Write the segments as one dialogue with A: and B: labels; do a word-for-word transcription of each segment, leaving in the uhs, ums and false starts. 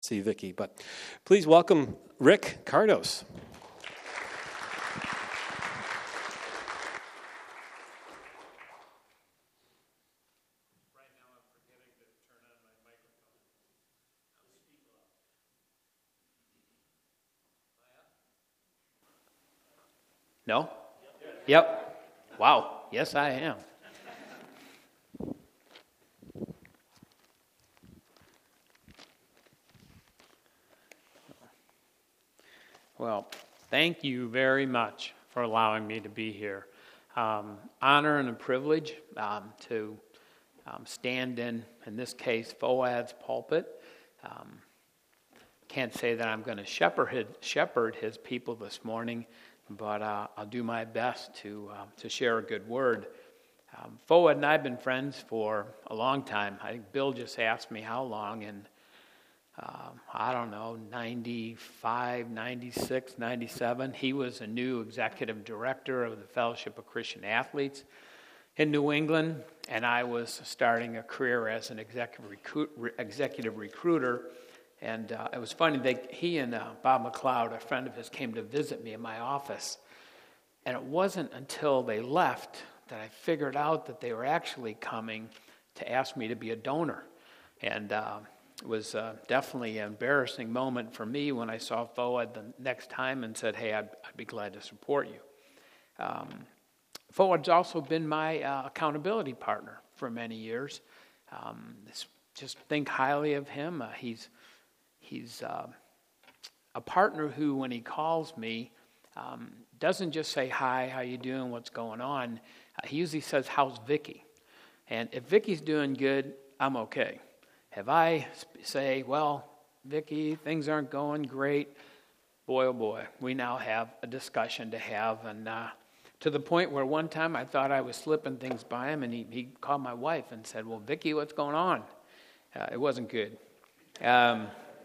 A: See Vicki, but please welcome Rick Cardos.
B: Right now I'm forgetting to turn on my microphone. I'll speak loud. No? Yep. Wow. Yes, I am. Well, thank you very much for allowing me to be here. Um, honor and a privilege um, to um, stand in, in this case, Foad's pulpit. Um, can't say that I'm going to shepherd his, shepherd his people this morning, but uh, I'll do my best to uh, to share a good word. Um, Foad and I have been friends for a long time. I think Bill just asked me how long, and Um, I don't know, ninety-five, ninety-six, ninety-seven. He was a new executive director of the Fellowship of Christian Athletes in New England, and I was starting a career as an executive, recruit, executive recruiter. And uh, it was funny, they, he and uh, Bob McLeod, a friend of his, came to visit me in my office. And it wasn't until they left that I figured out that they were actually coming to ask me to be a donor. And uh, It was uh, definitely an embarrassing moment for me when I saw Foad the next time and said, hey, I'd, I'd be glad to support you. Um, Foad's also been my uh, accountability partner for many years. Um, this, just think highly of him. Uh, he's he's uh, a partner who, when he calls me, um, doesn't just say, hi, how you doing, what's going on? Uh, he usually says, how's Vicki? And if Vicki's doing good, I'm okay. If I say, well, Vicki, things aren't going great, boy, oh boy, we now have a discussion to have. And uh, to the point where one time I thought I was slipping things by him, and he, he called my wife and said, well, Vicki, what's going on? Uh, it wasn't good. Um,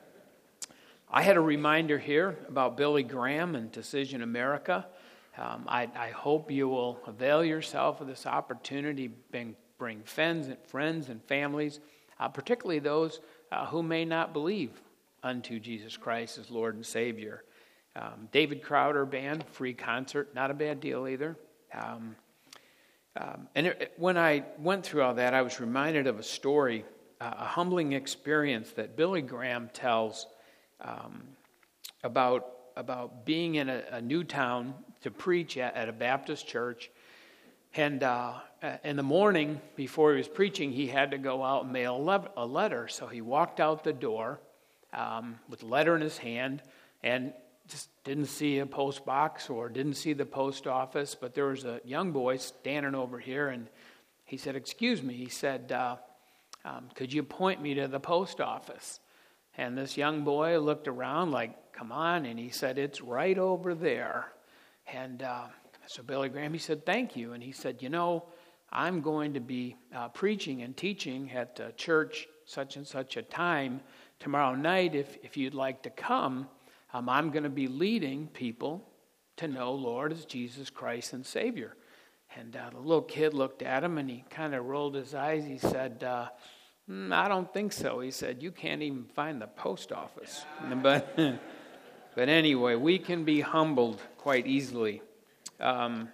B: I had a reminder here about Billy Graham and Decision America. Um, I, I hope you will avail yourself of this opportunity, bring, bring friends and friends and families, Uh, particularly those uh, who may not believe unto Jesus Christ as Lord and Savior. Um, David Crowder Band, free concert, not a bad deal either. Um, um, and it, when I went through all that, I was reminded of a story, uh, a humbling experience that Billy Graham tells um, about, about being in a, a new town to preach at, at a Baptist church. And uh, in the morning, before he was preaching, he had to go out and mail a letter. So he walked out the door um, with a letter in his hand and just didn't see a post box or didn't see the post office. But there was a young boy standing over here, and he said, excuse me. He said, uh, um, could you point me to the post office? And this young boy looked around like, come on. And he said, it's right over there. And Uh, So Billy Graham, he said, thank you. And he said, you know, I'm going to be uh, preaching and teaching at uh, church such and such a time tomorrow night. If, if you'd like to come, um, I'm going to be leading people to know Lord as Jesus Christ and Savior. And uh, the little kid looked at him and he kind of rolled his eyes. He said, uh, mm, I don't think so. He said, you can't even find the post office. but, but anyway, we can be humbled quite easily. Um,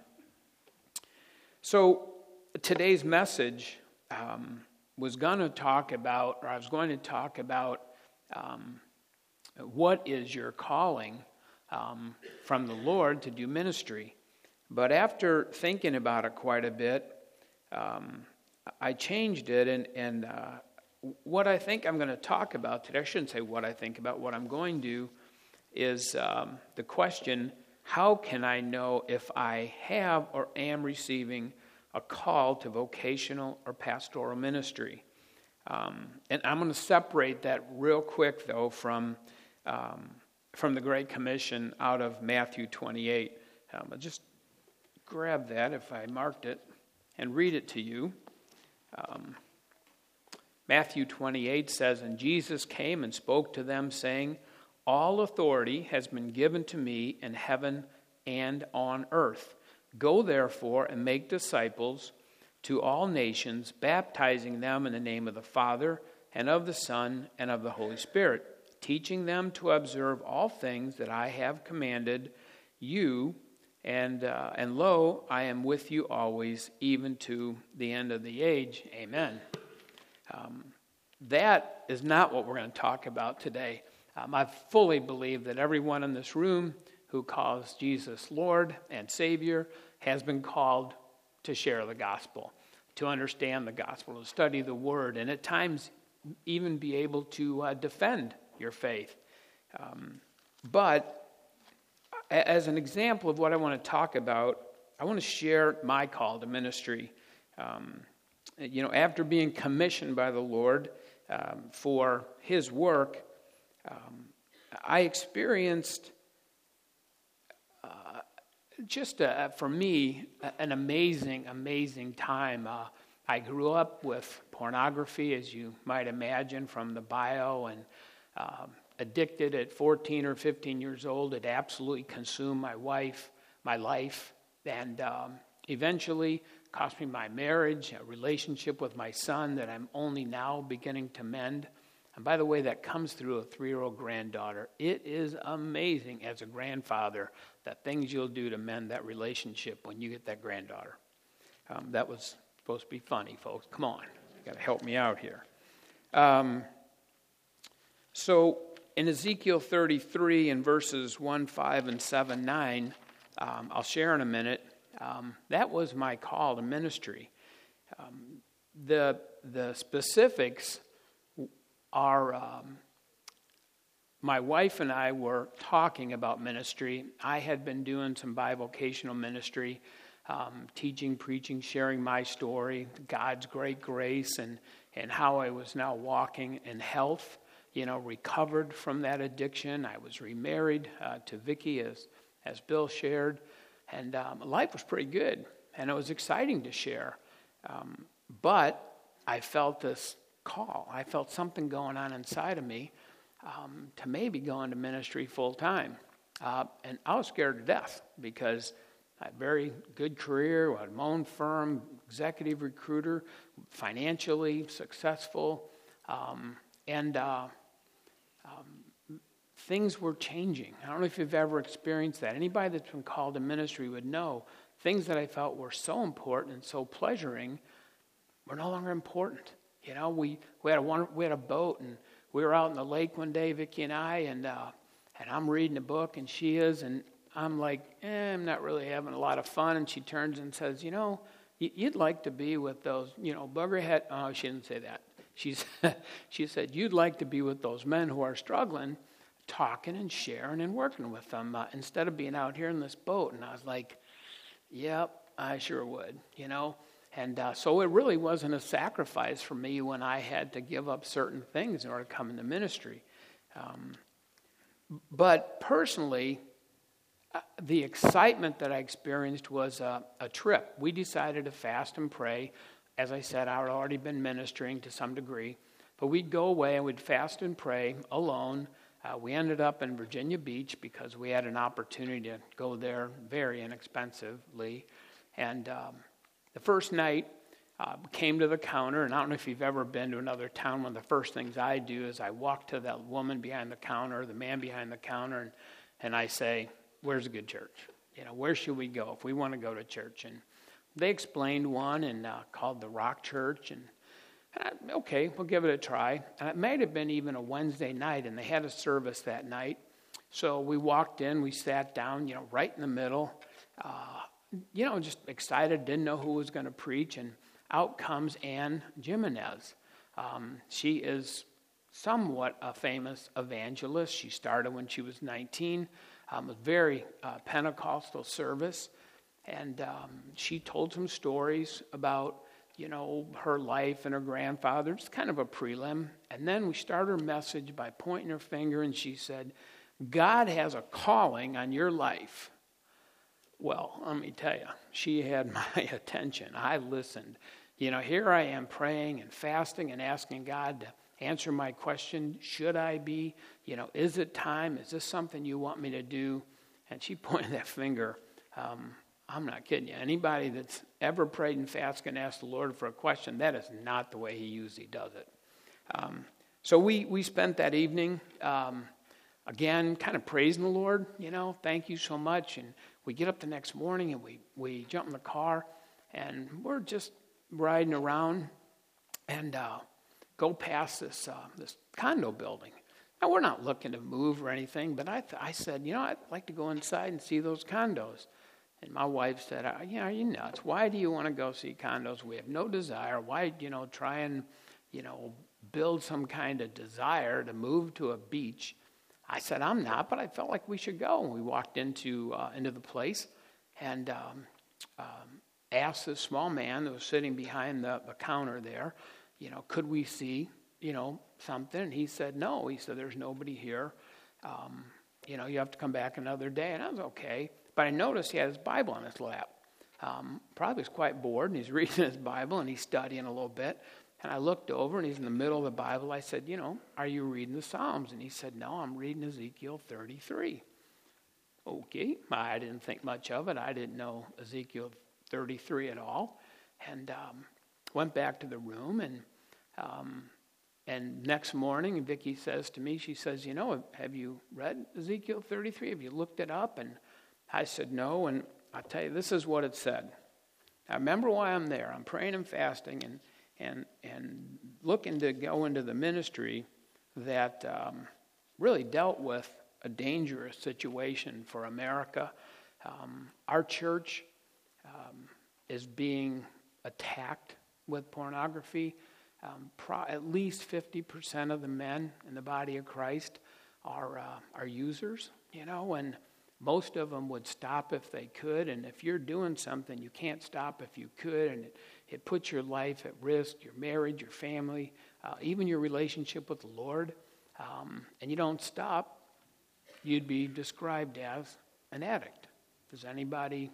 B: so today's message um, was going to talk about, or I was going to talk about um, what is your calling um, from the Lord to do ministry. But after thinking about it quite a bit, um, I changed it, and, and uh, what I think I'm going to talk about today, I shouldn't say what I think about, what I'm going to is um, the question, how can I know if I have or am receiving a call to vocational or pastoral ministry? Um, and I'm going to separate that real quick, though, from um, from the Great Commission out of Matthew twenty-eight. Um, I'll just grab that if I marked it and read it to you. Um, Matthew twenty-eight says, and Jesus came and spoke to them, saying, all authority has been given to me in heaven and on earth. Go therefore and make disciples to all nations, baptizing them in the name of the Father and of the Son and of the Holy Spirit, teaching them to observe all things that I have commanded you, and uh, and lo, I am with you always, even to the end of the age. Amen. Um, that is not what we're going to talk about today. Um, I fully believe that everyone in this room who calls Jesus Lord and Savior has been called to share the gospel, to understand the gospel, to study the Word, and at times even be able to uh, defend your faith. Um, but as an example of what I want to talk about, I want to share my call to ministry. Um, you know, after being commissioned by the Lord um, for His work, um, I experienced uh, just, a, for me, an amazing, amazing time. Uh, I grew up with pornography, as you might imagine from the bio, and um, addicted at fourteen or fifteen years old. It absolutely consumed my wife, my life, and um, eventually cost me my marriage, a relationship with my son that I'm only now beginning to mend. And by the way, that comes through a three-year-old granddaughter. It is amazing as a grandfather the things you'll do to mend that relationship when you get that granddaughter. Um, that was supposed to be funny, folks. Come on. You got to help me out here. Um, so in Ezekiel thirty-three in verses one, five, and seven, nine, um, I'll share in a minute, um, that was my call to ministry. Um, the, the specifics are, um, my wife and I were talking about ministry. I had been doing some bivocational ministry, um, teaching, preaching, sharing my story, God's great grace, and, and how I was now walking in health, you know, recovered from that addiction. I was remarried uh, to Vicki, as, as Bill shared, and um, life was pretty good, and it was exciting to share. Um, but I felt this call. I felt something going on inside of me um, to maybe go into ministry full time. Uh, and I was scared to death because I had a very good career, had my own firm, executive recruiter, financially successful, um, and uh, um, things were changing. I don't know if you've ever experienced that. Anybody that's been called to ministry would know things that I felt were so important and so pleasuring were no longer important. You know, we, we had a one, we had a boat, and we were out in the lake one day, Vicki and I, and uh, and I'm reading a book, and she is, and I'm like, eh, I'm not really having a lot of fun. And she turns and says, you know, you'd like to be with those, you know, buggerhead. Oh, she didn't say that. She's, she said, you'd like to be with those men who are struggling, talking and sharing and working with them uh, instead of being out here in this boat. And I was like, yep, I sure would, you know. And uh, so it really wasn't a sacrifice for me when I had to give up certain things in order to come into ministry. Um, but personally, uh, the excitement that I experienced was a, a trip. We decided to fast and pray. As I said, I had already been ministering to some degree. But we'd go away and we'd fast and pray alone. Uh, we ended up in Virginia Beach because we had an opportunity to go there very inexpensively. And um, the first night, uh, came to the counter, and I don't know if you've ever been to another town. One of the first things I do is I walk to that woman behind the counter, the man behind the counter, and, and I say, where's a good church? You know, where should we go if we want to go to church? And they explained one and uh, called the Rock Church, and I, okay, we'll give it a try. And it might have been even a Wednesday night, and they had a service that night. So we walked in, we sat down, you know, right in the middle, uh, you know, just excited, didn't know who was going to preach, and out comes Ann Jimenez. Um, she is somewhat a famous evangelist. She started when she was nineteen, um, a very uh, Pentecostal service, and um, she told some stories about, you know, her life and her grandfather, just kind of a prelim. And then we started her message by pointing her finger, and she said, God has a calling on your life. Well, let me tell you, she had my attention. I listened. You know, here I am praying and fasting and asking God to answer my question. Should I be? You know, is it time? Is this something you want me to do? And she pointed that finger. Um, I'm not kidding you. Anybody that's ever prayed and fasted and asked the Lord for a question, that is not the way he usually does it. Um, So we, we spent that evening, um, again, kind of praising the Lord, you know, thank you so much. And we get up the next morning and we, we jump in the car and we're just riding around and uh, go past this uh, this condo building. Now, we're not looking to move or anything, but I th- I said, you know, I'd like to go inside and see those condos. And my wife said, yeah, are you nuts? Why do you want to go see condos? We have no desire. Why, you know, try and, you know, build some kind of desire to move to a beach? I said, I'm not, but I felt like we should go. And we walked into uh, into the place and um, um, asked this small man that was sitting behind the, the counter there, you know, could we see, you know, something? And he said, no. He said, there's nobody here. Um, you know, you have to come back another day. And I was okay. But I noticed he had his Bible on his lap. Um, probably was quite bored, and he's reading his Bible, and he's studying a little bit. And I looked over, and he's in the middle of the Bible. I said, you know, are you reading the Psalms? And he said, no, I'm reading Ezekiel thirty-three. Okay, I didn't think much of it. I didn't know Ezekiel thirty-three at all. And um, went back to the room, and um, and next morning, Vicki says to me, she says, you know, have you read Ezekiel thirty-three? Have you looked it up? And I said, no, and I'll tell you, this is what it said. I remember why I'm there. I'm praying and fasting and and and looking to go into the ministry that um, really dealt with a dangerous situation for America. Um, our church um, is being attacked with pornography. Um, pro- at least fifty percent of the men in the body of Christ are uh, are users, you know, and most of them would stop if they could. And if you're doing something, you can't stop if you could, and it, it puts your life at risk, your marriage, your family, uh, even your relationship with the Lord, um, and you don't stop, you'd be described as an addict. Does anybody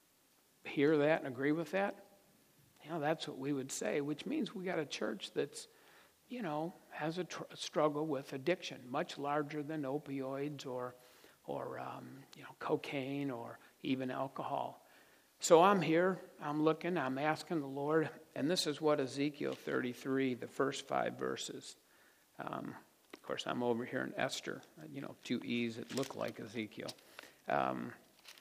B: hear that and agree with that? You know, that's what we would say, which means we got a church that's, you know, has a tr- struggle with addiction, much larger than opioids or, or um, you know, cocaine or even alcohol. So I'm here, I'm looking, I'm asking the Lord, and this is what Ezekiel thirty-three, the first five verses. Um, of course, I'm over here in Esther, you know, two E's that look like Ezekiel. Um,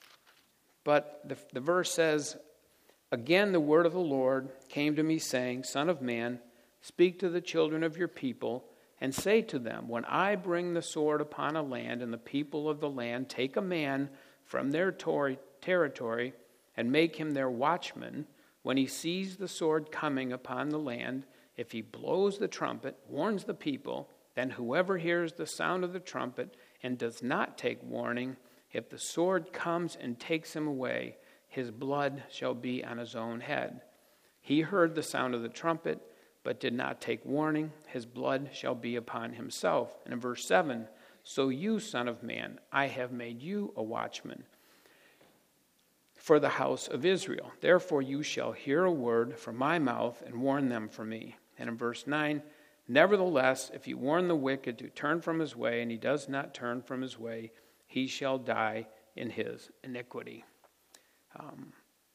B: but the, the verse says, again, the word of the Lord came to me, saying, Son of man, speak to the children of your people, and say to them, when I bring the sword upon a land, and the people of the land take a man from their tor- territory, and make him their watchman, when he sees the sword coming upon the land, if he blows the trumpet, warns the people, then whoever hears the sound of the trumpet, and does not take warning, if the sword comes and takes him away, his blood shall be on his own head. He heard the sound of the trumpet, but did not take warning. His blood shall be upon himself. And in verse seven, so you, son of man, I have made you a watchman for the house of Israel. Therefore you shall hear a word from my mouth and warn them from me. And in verse nine, nevertheless, if you warn the wicked to turn from his way, and he does not turn from his way, he shall die in his iniquity. Um,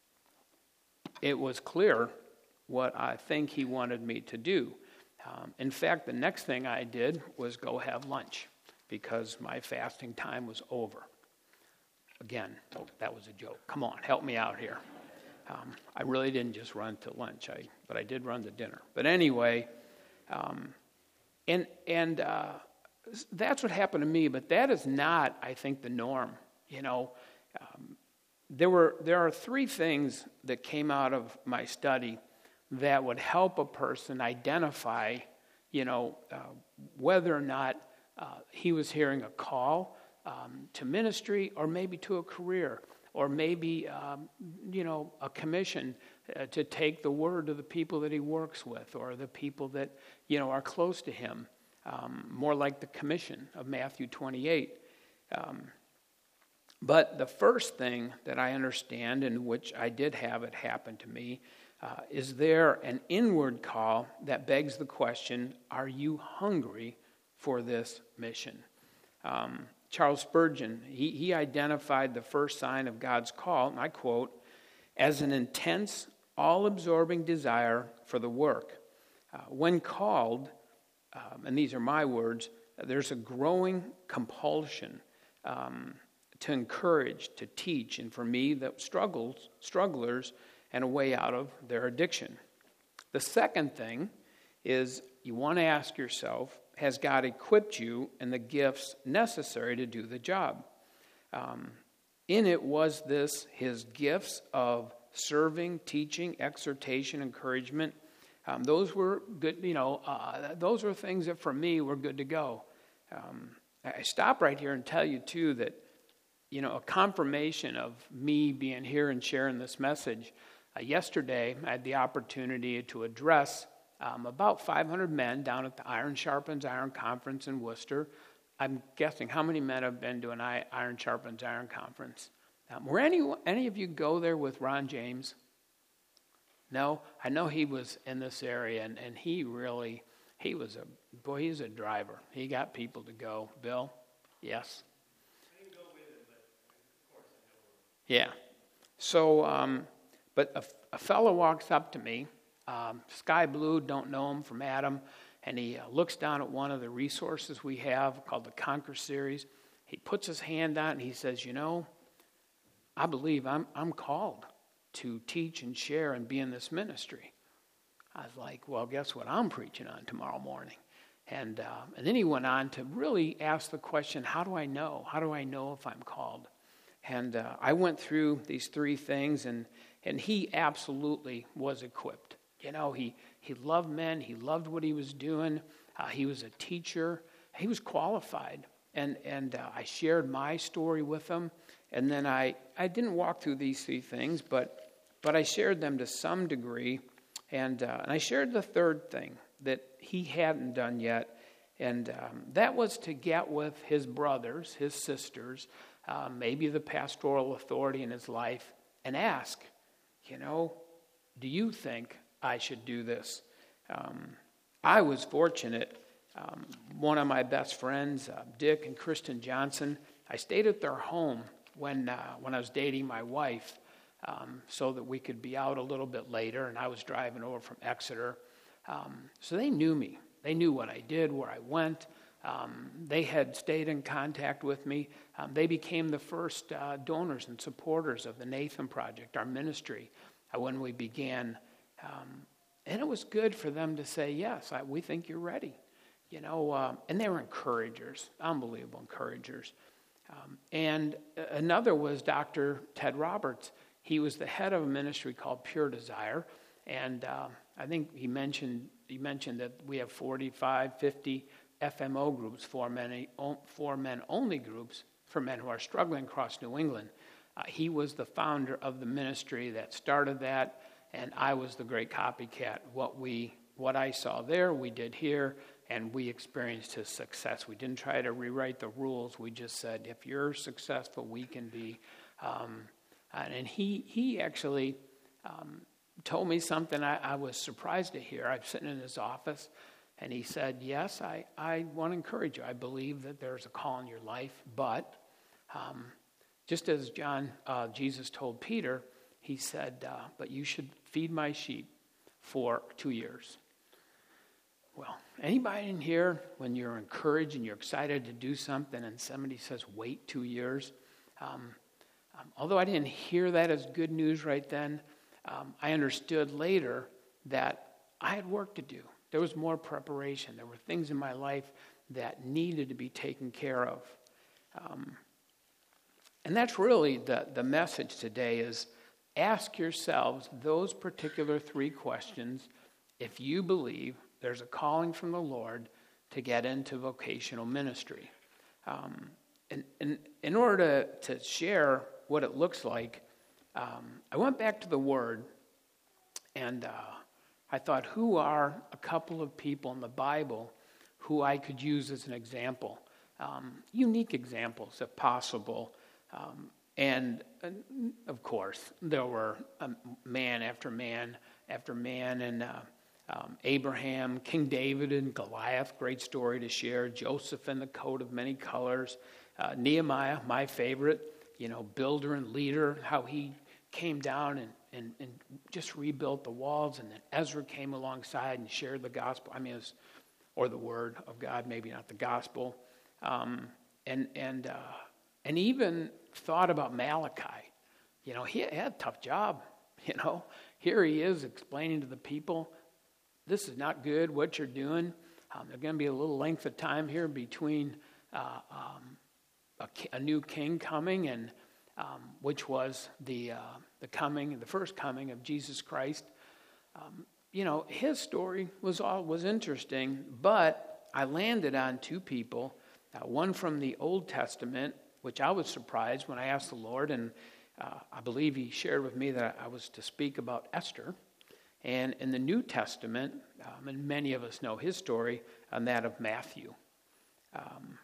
B: it was clear what I think he wanted me to do. Um, in fact, the next thing I did was go have lunch because my fasting time was over. Again, oh, that was a joke. Come on, help me out here. Um, I really didn't just run to lunch, I, but I did run to dinner. But anyway, um, and and uh, that's what happened to me. But that is not, I think, the norm. You know. Um, There were there are three things that came out of my study that would help a person identify, you know, uh, whether or not uh, he was hearing a call um, to ministry, or maybe to a career, or maybe um, you know a commission uh, to take the word to the people that he works with, or the people that you know are close to him. Um, more like the commission of Matthew twenty-eight. Um, But the first thing that I understand, and which I did have it happen to me, uh, is there an inward call that begs the question, are you hungry for this mission? Um, Charles Spurgeon, he, he identified the first sign of God's call, and I quote, as an intense, all-absorbing desire for the work. Uh, when called, um, and these are my words, there's a growing compulsion um, to encourage, to teach, and for me, that struggles, strugglers, and a way out of their addiction. The second thing is you want to ask yourself, has God equipped you in the gifts necessary to do the job? Um, in it was this, his gifts of serving, teaching, exhortation, encouragement. Um, those were good, you know, uh, those were things that for me were good to go. Um, I stop right here and tell you, too, that, you know, a confirmation of me being here and sharing this message. Uh, yesterday, I had the opportunity to address um, about five hundred men down at the Iron Sharpens Iron Conference in Worcester. I'm guessing how many men have been to an Iron Sharpens Iron Conference? Um, were any, any of you go there with Ron James? No? I know he was in this area, and, and he really, he was a, boy, he's a driver. He got people to go. Bill? Yes?
A: I didn't go with him, but of course I know him.
B: Yeah. So, um, but a, a fellow walks up to me, um, sky blue, don't know him, from Adam, and he uh, looks down at one of the resources we have called the Conquer Series. He puts his hand out and he says, you know, I believe I'm I'm called to teach and share and be in this ministry. I was like, well, guess what I'm preaching on tomorrow morning? And uh, and then he went on to really ask the question, how do I know? How do I know if I'm called? And uh, I went through these three things, and, and he absolutely was equipped. You know, he, he loved men. He loved what he was doing. Uh, he was a teacher. He was qualified. And, and uh, I shared my story with him. And then I, I didn't walk through these three things, but but I shared them to some degree. And, uh, and I shared the third thing that he hadn't done yet. And um, that was to get with his brothers, his sisters, uh, maybe the pastoral authority in his life, and ask, you know, do you think I should do this? Um, I was fortunate. Um, one of my best friends, uh, Dick and Kristen Johnson, I stayed at their home when uh, when I was dating my wife, um, so that we could be out a little bit later, and I was driving over from Exeter. Um, so they knew me. They knew what I did, where I went. Um, they had stayed in contact with me. Um, they became the first uh, donors and supporters of the Nathan Project, our ministry, uh, when we began. Um, and it was good for them to say, yes, I, we think you're ready. You know, uh, and they were encouragers, unbelievable encouragers. Um, and another was Doctor Ted Roberts. He was the head of a ministry called Pure Desire. And uh, I think he mentioned he mentioned that we have forty-five, fifty F M O groups, for men, for men only groups, for men who are struggling across New England. Uh, he was the founder of the ministry that started that, and I was the great copycat. What we, what I saw there, we did here, and we experienced his success. We didn't try to rewrite the rules. We just said, if you're successful, we can be. Um, and he he actually um, told me something I, I was surprised to hear. I was sitting in his office, and he said, yes, I, I want to encourage you. I believe that there's a call in your life, but um, just as John, uh, Jesus told Peter, he said, uh, but you should feed my sheep for two years. Well, anybody in here, when you're encouraged and you're excited to do something and somebody says, wait two years, um, um, although I didn't hear that as good news right then, um, I understood later that I had work to do. There was more preparation. There were things in my life that needed to be taken care of. Um, and that's really the, the message today is ask yourselves those particular three questions if you believe there's a calling from the Lord to get into vocational ministry. Um, and, and in order to, to share what it looks like, um, I went back to the Word, and uh, I thought, who are a couple of people in the Bible who I could use as an example? Um, unique examples, if possible. Um, and, and, of course, there were um, man after man after man, and uh, Um, Abraham, King David and Goliath, great story to share. Joseph and the coat of many colors. Uh, Nehemiah, my favorite, you know, builder and leader, how he came down and, and, and just rebuilt the walls. And then Ezra came alongside and shared the gospel. I mean, it was or the Word of God, maybe not the gospel, um, and and uh, and even thought about Malachi. You know, he had a tough job. You know, here he is explaining to the people, this is not good, what you're doing. Um, there's going to be a little length of time here between uh, um, a, a new king coming, and um, which was the uh, the coming, the first coming of Jesus Christ. Um, you know, his story was all was interesting, but I landed on two people. Uh, one from the Old Testament, which I was surprised when I asked the Lord, and uh, I believe He shared with me that I was to speak about Esther. And in the New Testament, um, and many of us know his story, on that of Matthew. Um,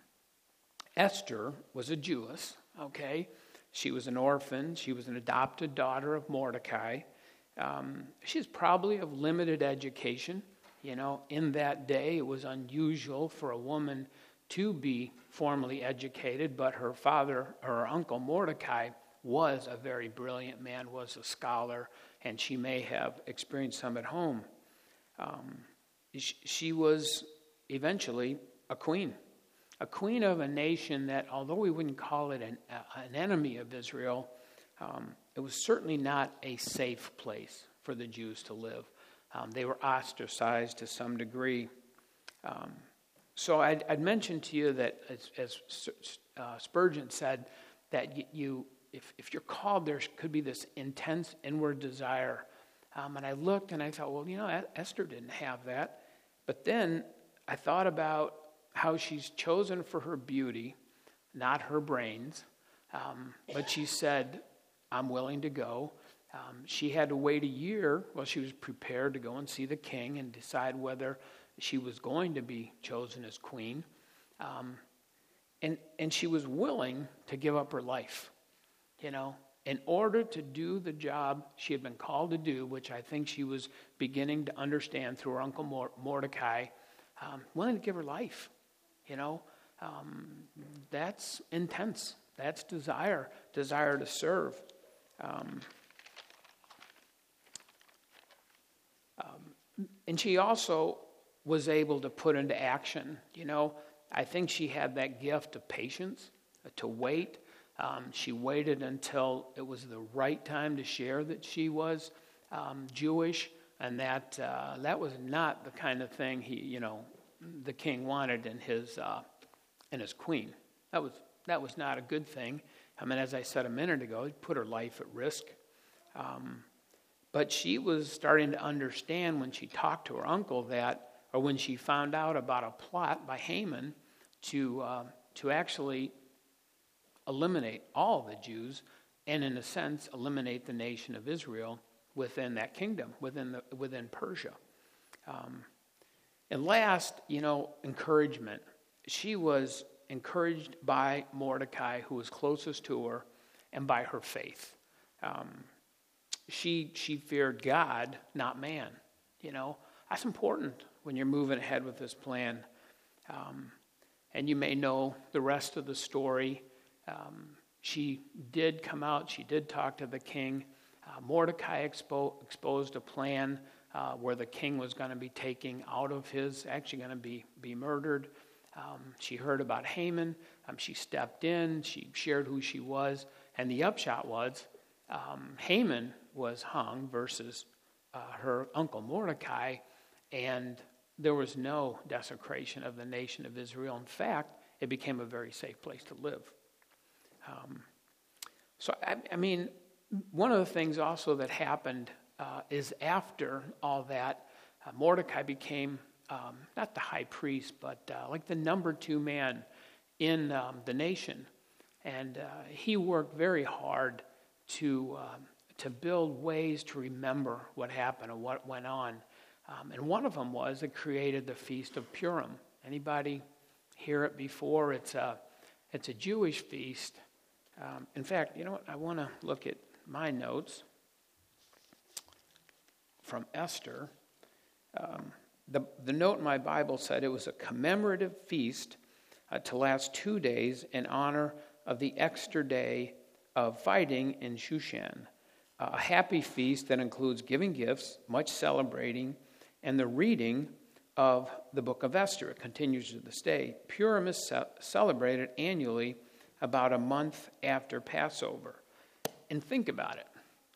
B: Esther was a Jewess, okay? She was an orphan. She was an adopted daughter of Mordecai. Um, she's probably of limited education. You know, in that day, it was unusual for a woman to be formally educated, but her father, her uncle Mordecai, was a very brilliant man, was a scholar, and she may have experienced some at home. Um, she, she was eventually a queen, a queen of a nation that, although we wouldn't call it an, uh, an enemy of Israel, um, it was certainly not a safe place for the Jews to live. Um, they were ostracized to some degree. Um, so I'd, I'd mentioned to you that, as, as uh, Spurgeon said, that you, you If, if you're called, there could be this intense inward desire. Um, and I looked and I thought, well, you know, Esther didn't have that. But then I thought about how she's chosen for her beauty, not her brains. Um, but she said, I'm willing to go. Um, she had to wait a year while she was prepared to go and see the king and decide whether she was going to be chosen as queen. Um, and, and she was willing to give up her life. You know, in order to do the job she had been called to do, which I think she was beginning to understand through her uncle Mordecai, um, willing to give her life. You know, um, that's intense. That's desire, desire to serve. Um, um, and she also was able to put into action. You know, I think she had that gift of patience, uh, to wait. Um, she waited until it was the right time to share that she was um, Jewish, and that uh, that was not the kind of thing he, you know, the king wanted in his uh, in his queen. That was that was not a good thing. I mean, as I said a minute ago, it put her life at risk. Um, but she was starting to understand when she talked to her uncle that, or when she found out about a plot by Haman to uh, to actually eliminate all the Jews, and in a sense, eliminate the nation of Israel within that kingdom, within the, within Persia. Um, and last, you know, encouragement. She was encouraged by Mordecai, who was closest to her, and by her faith. Um, she she feared God, not man. You know, that's important when you're moving ahead with this plan. Um, and you may know the rest of the story. Um, she did come out. She did talk to the king. Uh, Mordecai expo- exposed a plan uh, where the king was going to be taking out of his, actually going to be, be murdered. Um, she heard about Haman. Um, she stepped in. She shared who she was. And the upshot was um, Haman was hung versus uh, her uncle Mordecai. And there was no desecration of the nation of Israel. In fact, it became a very safe place to live. Um, so, I, I mean, one of the things also that happened uh, is after all that, uh, Mordecai became um, not the high priest, but uh, like the number two man in um, the nation. And uh, he worked very hard to uh, to build ways to remember what happened and what went on. Um, and one of them was it created the Feast of Purim. Anybody hear it before? It's a, it's a Jewish feast. Um, in fact, you know what? I want to look at my notes from Esther. Um, the, the note in my Bible said it was a commemorative feast uh, to last two days in honor of the extra day of fighting in Shushan. Uh, a happy feast that includes giving gifts, much celebrating, and the reading of the book of Esther. It continues to this day. Purim is ce- celebrated annually about a month after Passover. And think about it.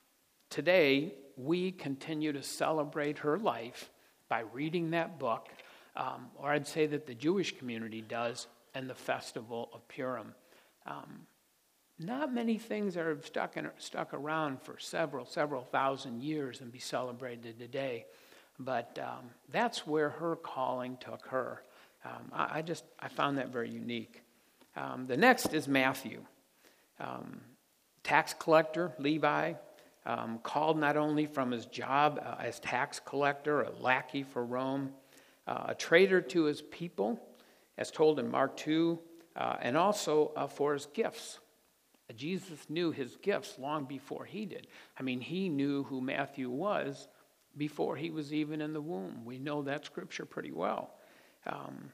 B: Today, we continue to celebrate her life by reading that book, um, or I'd say that the Jewish community does, and the festival of Purim. Um, not many things are stuck in, stuck around for several, several thousand years and be celebrated today. But um, that's where her calling took her. Um, I, I just, I found that very unique. Um, the next is Matthew. Um, tax collector, Levi, um, called not only from his job uh, as tax collector, a lackey for Rome, uh, a traitor to his people, as told in Mark two, uh, and also uh, for his gifts. Jesus knew his gifts long before he did. I mean, he knew who Matthew was before he was even in the womb. We know that scripture pretty well. Um,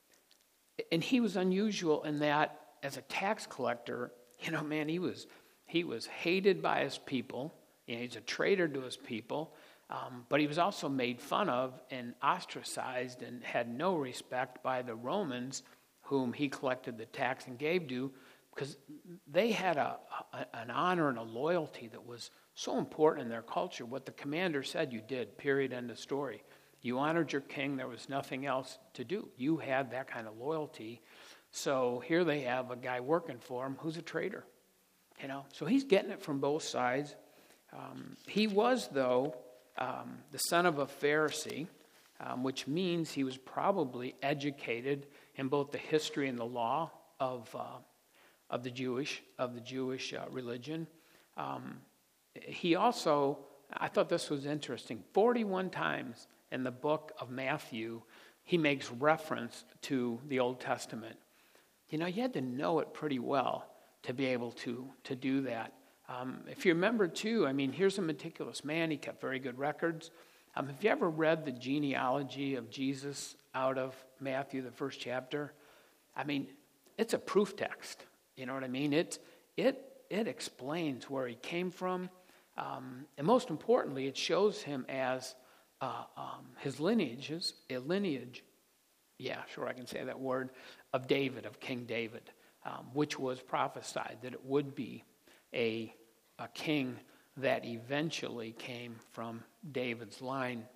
B: and he was unusual in that, as a tax collector, you know, man, he was he was hated by his people. You know, he's a traitor to his people. Um, but he was also made fun of and ostracized and had no respect by the Romans, whom he collected the tax and gave to, because they had a, a an honor and a loyalty that was so important in their culture. What the commander said, you did, period, end of story. You honored your king. There was nothing else to do. You had that kind of loyalty. So here they have a guy working for him who's a traitor. You know, so he's getting it from both sides. Um, he was, though, um, the son of a Pharisee, um, which means he was probably educated in both the history and the law of uh, of the Jewish of the Jewish uh, religion. Um, he also, I thought this was interesting, forty-one times in the book of Matthew, he makes reference to the Old Testament. You know, you had to know it pretty well to be able to, to do that. Um, if you remember, too, I mean, here's a meticulous man. He kept very good records. Um, have you ever read the genealogy of Jesus out of Matthew, the first chapter? I mean, it's a proof text. You know what I mean? It, it, it explains where he came from. Um, and most importantly, it shows him as uh, um, his lineage, is a lineage, yeah, sure, I can say that word, of David, of King David, um, which was prophesied that it would be a, a king that eventually came from David's line.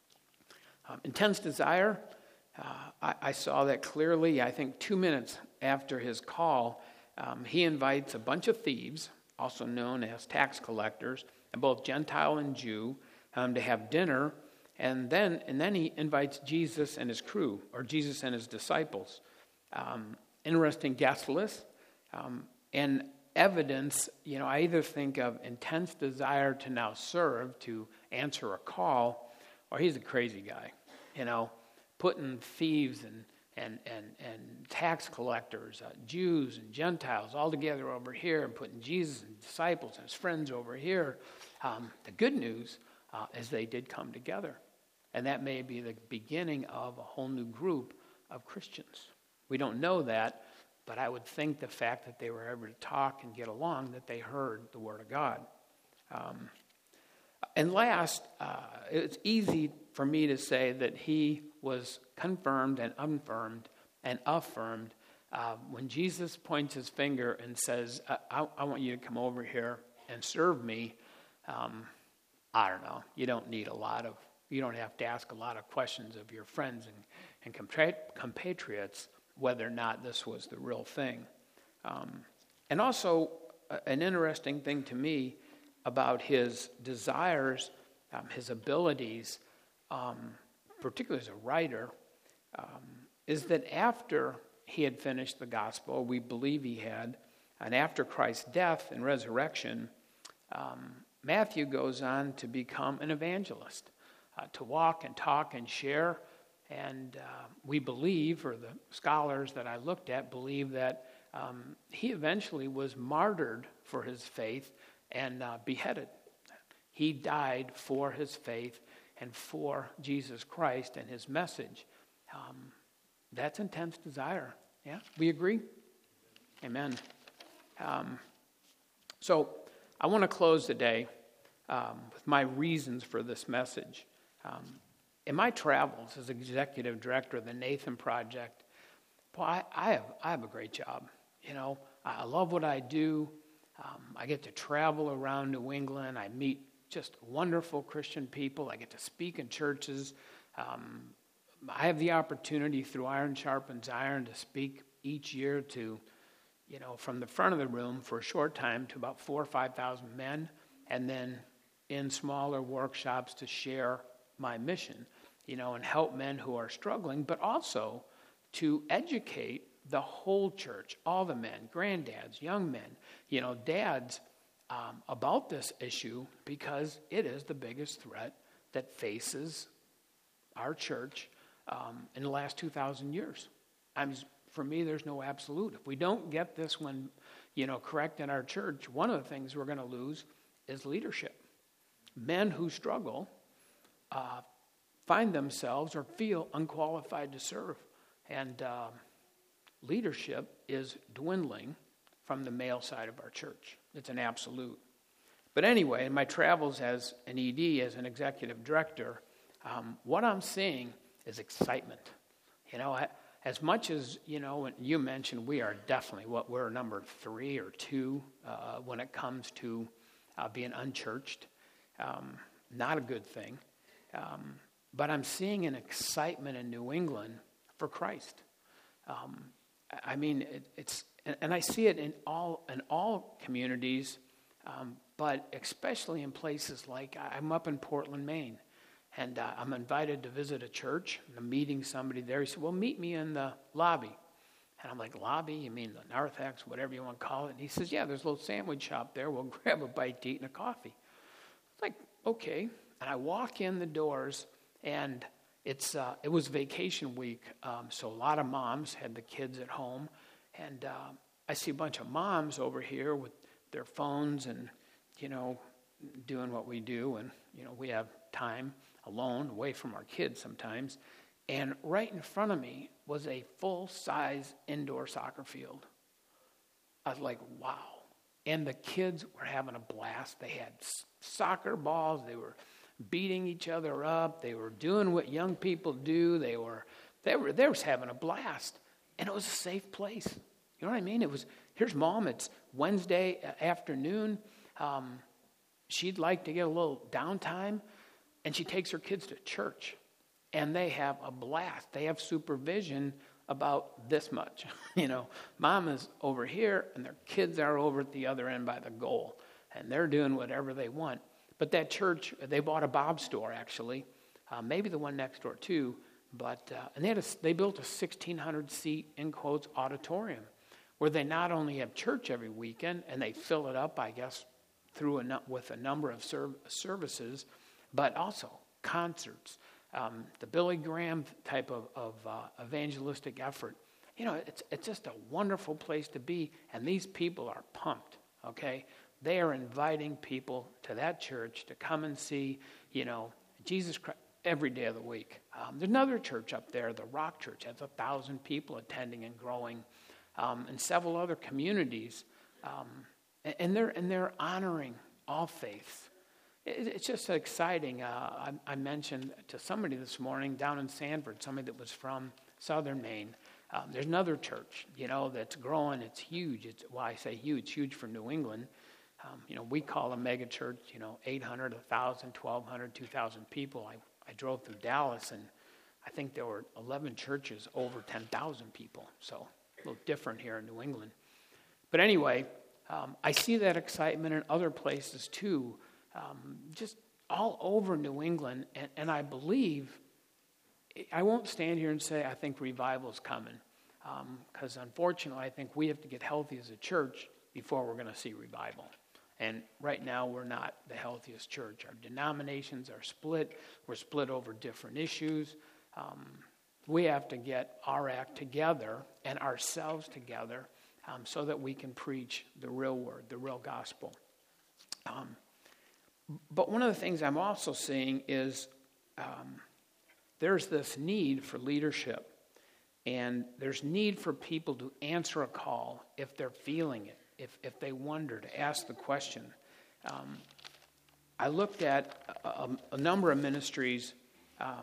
B: Um, intense desire, uh, I, I saw that clearly, I think two minutes after his call, um, he invites a bunch of thieves, also known as tax collectors, and both Gentile and Jew, um, to have dinner, and then and then he invites Jesus and his crew, or Jesus and his disciples. Um, interesting guest list, um, and evidence. You know, I either think of intense desire to now serve, to answer a call, or he's a crazy guy. You know, putting thieves and and and and tax collectors, uh, Jews and Gentiles all together over here, and putting Jesus and disciples and his friends over here. Um, the good news uh, is they did come together, and that may be the beginning of a whole new group of Christians. We don't know that, but I would think the fact that they were able to talk and get along, that they heard the Word of God. Um, and last, uh, it's easy for me to say that he was confirmed and affirmed and affirmed uh, when Jesus points his finger and says, I, I, I want you to come over here and serve me. Um, I don't know. You don't need a lot of, you don't have to ask a lot of questions of your friends and, and compa- compatriots whether or not this was the real thing. Um, and also, uh, an interesting thing to me about his desires, um, his abilities, um, particularly as a writer, um, is that after he had finished the gospel, we believe he had, and after Christ's death and resurrection, um, Matthew goes on to become an evangelist, uh, to walk and talk and share. And uh, we believe, or the scholars that I looked at believe, that um, he eventually was martyred for his faith and uh, beheaded. He died for his faith and for Jesus Christ and his message. Um, that's intense desire. Yeah, we agree? Amen. Um, so I want to close today um, with my reasons for this message. Um, in my travels as executive director of the Nathan Project, boy, I, I have I have a great job. You know, I love what I do. Um, I get to travel around New England. I meet just wonderful Christian people. I get to speak in churches. Um, I have the opportunity through Iron Sharpens Iron to speak each year to, you know, from the front of the room for a short time to about four or five thousand men, and then in smaller workshops to share my mission, you know, and help men who are struggling, but also to educate the whole church, all the men, granddads, young men, you know, dads, um, about this issue, because it is the biggest threat that faces our church um, in the last two thousand years. I mean, for me, there's no absolute. If we don't get this one, you know, correct in our church, one of the things we're going to lose is leadership. Men who struggle uh, find themselves or feel unqualified to serve. And uh, leadership is dwindling from the male side of our church. It's an absolute. But anyway, in my travels as an E D, as an executive director, um, what I'm seeing is excitement. You know, I, as much as, you know, you mentioned we are definitely, what, we're number three or two uh, when it comes to uh, being unchurched. Um, not a good thing. Um, but I'm seeing an excitement in New England for Christ. Um, I mean, it, it's, and, and I see it in all in all communities, um, but especially in places like, I'm up in Portland, Maine, and uh, I'm invited to visit a church, and I'm meeting somebody there. He said, well, meet me in the lobby. And I'm like, lobby? You mean the narthex, whatever you want to call it? And he says, yeah, there's a little sandwich shop there. We'll grab a bite to eat and a coffee. It's like, okay. And I walk in the doors, and it's uh, it was vacation week, um, so a lot of moms had the kids at home. And uh, I see a bunch of moms over here with their phones and, you know, doing what we do. And, you know, we have time alone, away from our kids sometimes. And right in front of me was a full-size indoor soccer field. I was like, wow. And the kids were having a blast. They had soccer balls. They were beating each other up. They were doing what young people do. They were they were they were having a blast. And it was a safe place. You know what I mean? It was, here's mom. It's Wednesday afternoon. Um, she'd like to get a little downtime, and she takes her kids to church. And they have a blast. They have supervision about this much. You know, mom is over here, and their kids are over at the other end by the goal. And they're doing whatever they want. But that church, they bought a Bob store, actually. Uh, maybe the one next door, too. But uh, and they, had a, they built a sixteen hundred seat, in quotes, auditorium, where they not only have church every weekend, and they fill it up, I guess, through a, with a number of serv- services, but also concerts. Um, the Billy Graham type of, of uh, evangelistic effort. You know, it's it's just a wonderful place to be, and these people are pumped, okay? They are inviting people to that church to come and see, you know, Jesus Christ every day of the week. Um, there's another church up there, the Rock Church, has a thousand people attending and growing, um, and several other communities, um, and, and they're and they're honoring all faiths. It's just exciting. Uh, I, I mentioned to somebody this morning down in Sanford, somebody that was from southern Maine. Um, there's another church, you know, that's growing. It's huge. It's, well, I say huge, huge for New England. Um, you know, we call a mega church, you know, eight hundred, one thousand, twelve hundred, two thousand people. I, I drove through Dallas, and I think there were eleven churches over ten thousand people. So a little different here in New England. But anyway, um, I see that excitement in other places too. Um, just all over New England, and, and I believe, I won't stand here and say I think revival is coming, because um, unfortunately I think we have to get healthy as a church before we're going to see revival. And right now we're not the healthiest church. Our denominations are split. We're split over different issues. Um, we have to get our act together and ourselves together um, so that we can preach the real word, the real gospel. Um, But one of the things I'm also seeing is um, there's this need for leadership, and there's need for people to answer a call if they're feeling it, if if they wonder, to ask the question. Um, I looked at a, a number of ministries um,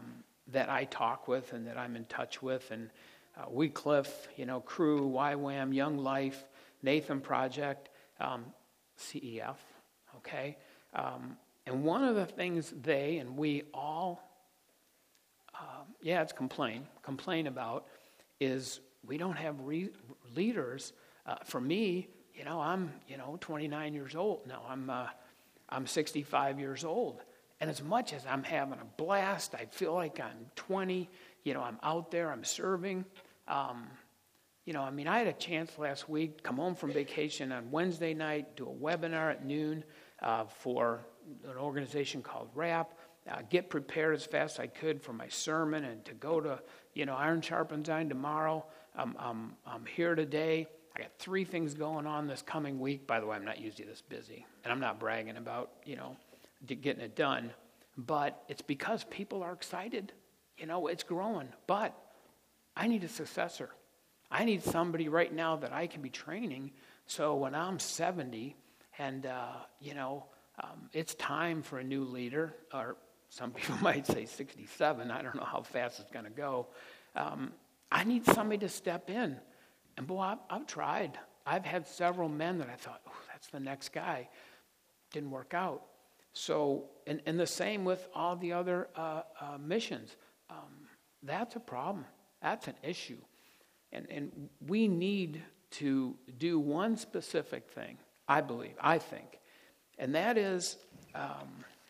B: that I talk with and that I'm in touch with, and uh, Wycliffe, you know, Crew, Y WAM, Young Life, Nathan Project, um, C E F, okay? Um, and one of the things they and we all, um, yeah, it's complain, complain about is we don't have re- leaders. Uh, for me, you know, I'm, you know, twenty-nine years old now. I'm, uh, I'm sixty-five years old. And as much as I'm having a blast, I feel like I'm twenty, you know, I'm out there, I'm serving. Um, you know, I mean, I had a chance last week, come home from vacation on Wednesday night, do a webinar at noon uh, for an organization called RAP, uh, get prepared as fast as I could for my sermon and to go to, you know, Iron Sharpens Iron tomorrow. Um, I'm, I'm here today. I got three things going on this coming week. By the way, I'm not usually this busy, and I'm not bragging about, you know, getting it done, but it's because people are excited. You know, it's growing, but I need a successor. I need somebody right now that I can be training, so when I'm seventy and, uh, you know, um, it's time for a new leader, or some people might say sixty-seven, I don't know how fast it's going to go, um, I need somebody to step in. And boy, I've, I've tried. I've had several men that I thought, oh, that's the next guy. Didn't work out. So, and, and the same with all the other uh, uh, missions. Um, that's a problem. That's an issue. And, and we need to do one specific thing, I believe, I think. And that is, um,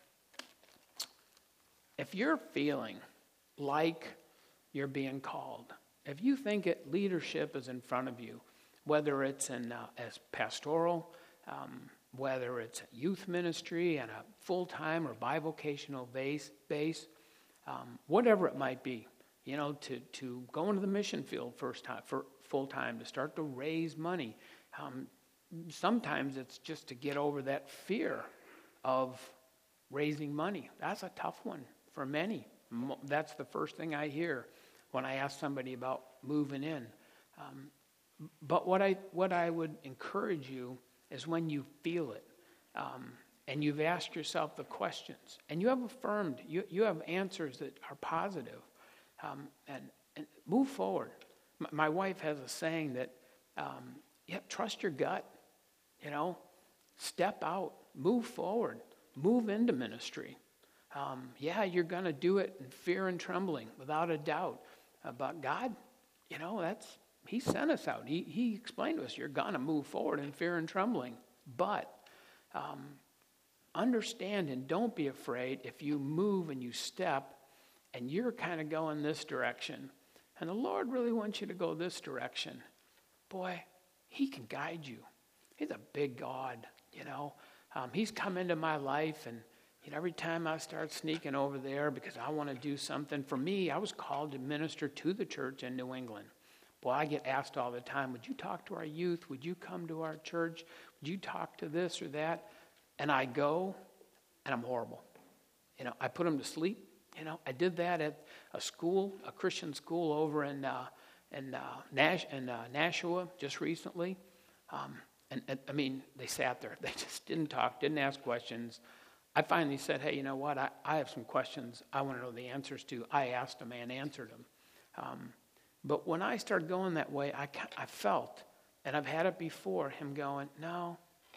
B: if you're feeling like you're being called, if you think it, leadership is in front of you, whether it's in uh, as pastoral, um, whether it's a youth ministry and a full-time or bivocational base, base um, whatever it might be, you know, to, to go into the mission field first time, for full-time, to start to raise money. Um, sometimes it's just to get over that fear of raising money. That's a tough one for many. That's the first thing I hear when I ask somebody about moving in. Um, but what I what I would encourage you is when you feel it, um, and you've asked yourself the questions, and you have affirmed, you, you have answers that are positive, um, and, and move forward. M- my wife has a saying that, um, yeah, trust your gut, you know, step out, move forward, move into ministry. Um, yeah, you're going to do it in fear and trembling, without a doubt. Uh, but God, you know, that's, He sent us out. He, he explained to us, you're going to move forward in fear and trembling. But um, understand and don't be afraid if you move and you step and you're kind of going this direction. And the Lord really wants you to go this direction. Boy, He can guide you. He's a big God, you know. Um, he's come into my life, and you know, every time I start sneaking over there because I want to do something, for me, I was called to minister to the church in New England. Boy, I get asked all the time, would you talk to our youth? Would you come to our church? Would you talk to this or that? And I go, and I'm horrible. You know, I put them to sleep. You know, I did that at a school, a Christian school over in uh, in, uh, Nash, in uh, Nashua just recently. Um, and, and, I mean, they sat there. They just didn't talk, didn't ask questions. I finally said, hey, you know what? I, I have some questions I want to know the answers to. I asked them and answered them. Um, but when I started going that way, I, I felt, and I've had it before, Him going, no,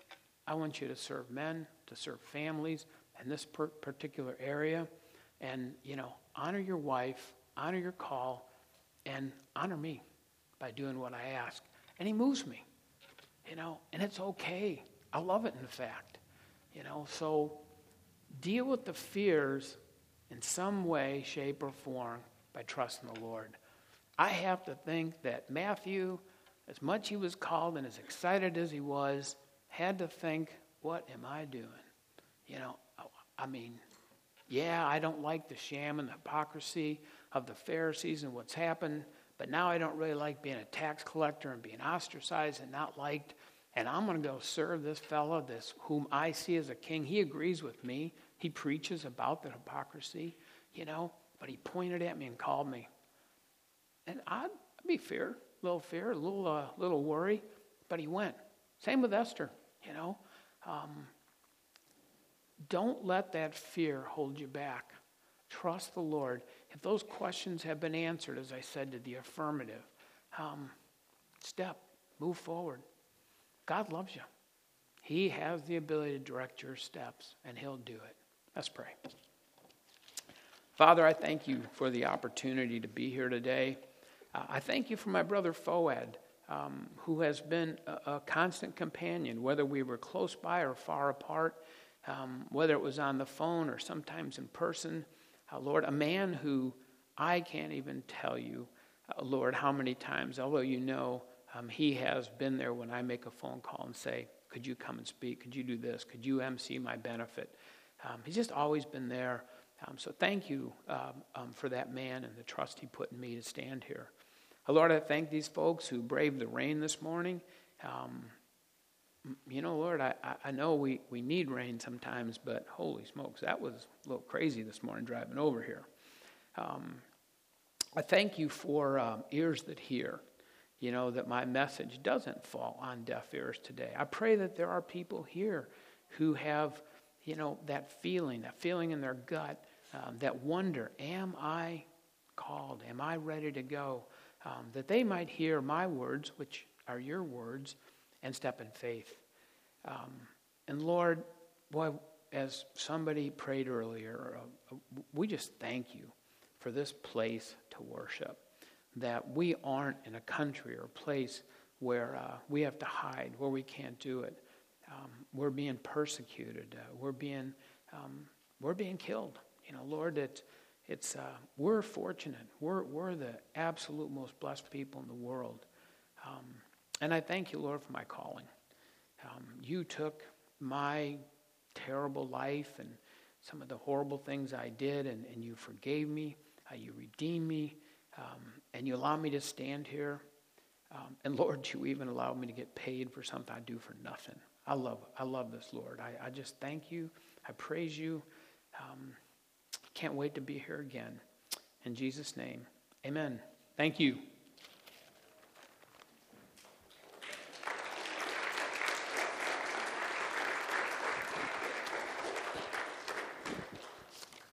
B: I want you to serve men, to serve families in this per- particular area. And, you know, honor your wife, honor your call, and honor me by doing what I ask. And He moves me, you know, and it's okay. I love it, in fact, you know, so deal with the fears in some way, shape, or form by trusting the Lord. I have to think that Matthew, as much he was called and as excited as he was, had to think, what am I doing? You know, I mean, yeah, I don't like the sham and the hypocrisy of the Pharisees and what's happened, but now I don't really like being a tax collector and being ostracized and not liked. And I'm going to go serve this fellow, this whom I see as a king. He agrees with me. He preaches about the hypocrisy, you know, but he pointed at me and called me. And I'd be fear, a little fear, a little, uh, little worry, but he went. Same with Esther, you know. Um, don't let that fear hold you back. Trust the Lord. if those questions have been answered, as I said, to the affirmative, um, step, move forward. God loves you. He has the ability to direct your steps, and he'll do it. Let's pray. Father, I thank you for the opportunity to be here today. Uh, I thank you for my brother Foad, um, who has been a, a constant companion, whether we were close by or far apart, um, whether it was on the phone or sometimes in person. Uh, Lord, a man who I can't even tell you, uh, Lord, how many times, although you know, um, he has been there when I make a phone call and say, could you come and speak? Could you do this? Could you M C my benefit? Um, he's just always been there. Um, so thank you um, um, for that man and the trust he put in me to stand here. Uh, Lord, I thank these folks who braved the rain this morning. Um, you know, Lord, I, I know we, we need rain sometimes, but holy smokes, that was a little crazy this morning driving over here. Um, I thank you for um, ears that hear, you know, that my message doesn't fall on deaf ears today. I pray that there are people here who have, you know, that feeling, that feeling in their gut, um, that wonder, am I called? Am I ready to go? Um, that they might hear my words, which are your words, and step in faith. Um, and Lord, boy, as somebody prayed earlier, uh, we just thank you for this place to worship, that we aren't in a country or a place where uh, we have to hide, where we can't do it. Um, we're being persecuted. Uh, we're being um, we're being killed. You know, Lord, it, it's uh, we're fortunate. We're we're the absolute most blessed people in the world, um, and I thank you, Lord, for my calling. Um, you took my terrible life and some of the horrible things I did, and, and you forgave me. Uh, you redeemed me, um, and you allowed me to stand here. Um, and Lord, you even allowed me to get paid for something I do for nothing. I love I love this, Lord. I, I just thank you. I praise you. Um, can't wait to be here again. In Jesus' name, amen. Thank you.